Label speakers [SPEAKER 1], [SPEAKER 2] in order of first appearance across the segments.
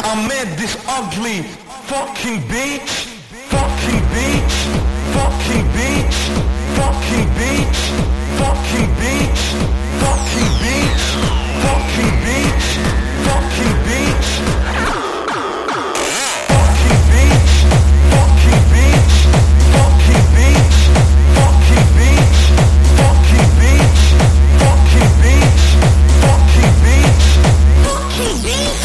[SPEAKER 1] I met this ugly fucking bitch, fucking bitch, fucking bitch, fucking bitch, fucking bitch, fucking bitch, fucking bitch, fucking bitch, fucking bitch, fucking bitch, fucking bitch, fucking bitch, fucking bitch, fucking bitch, fucking bitch, fucking bitch.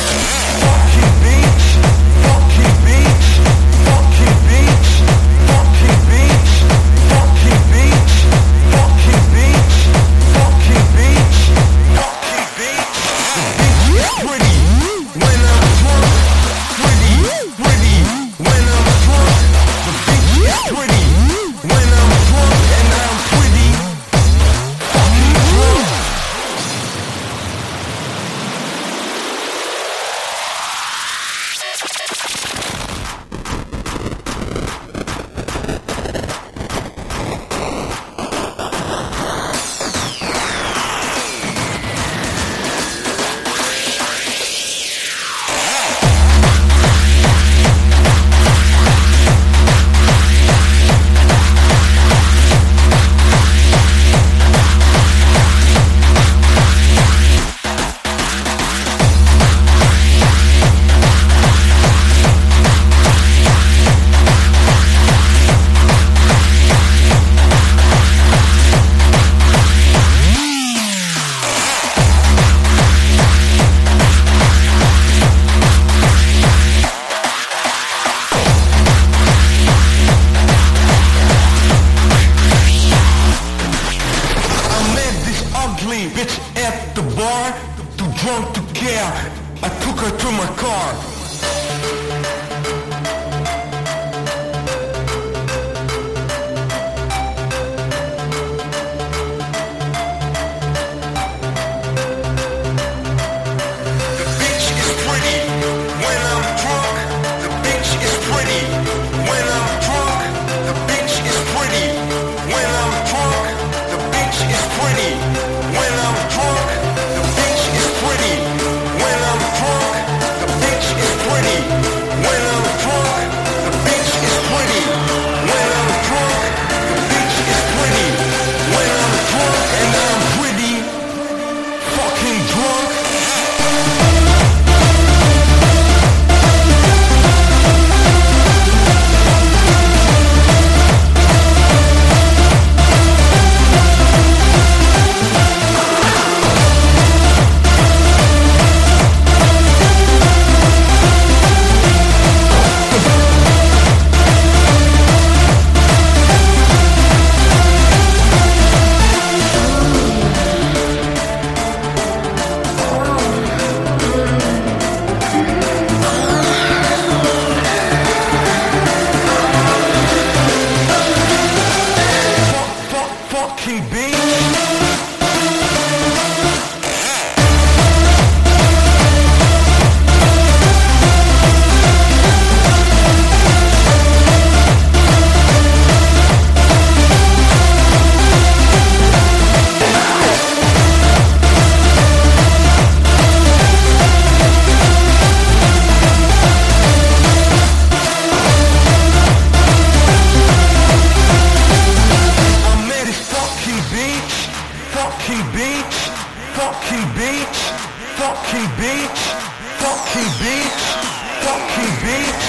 [SPEAKER 1] Bitch at the bar, too drunk to care. I took her to my car. Fucking bitch, fucking bitch, fucking bitch, fucking bitch, fucking bitch.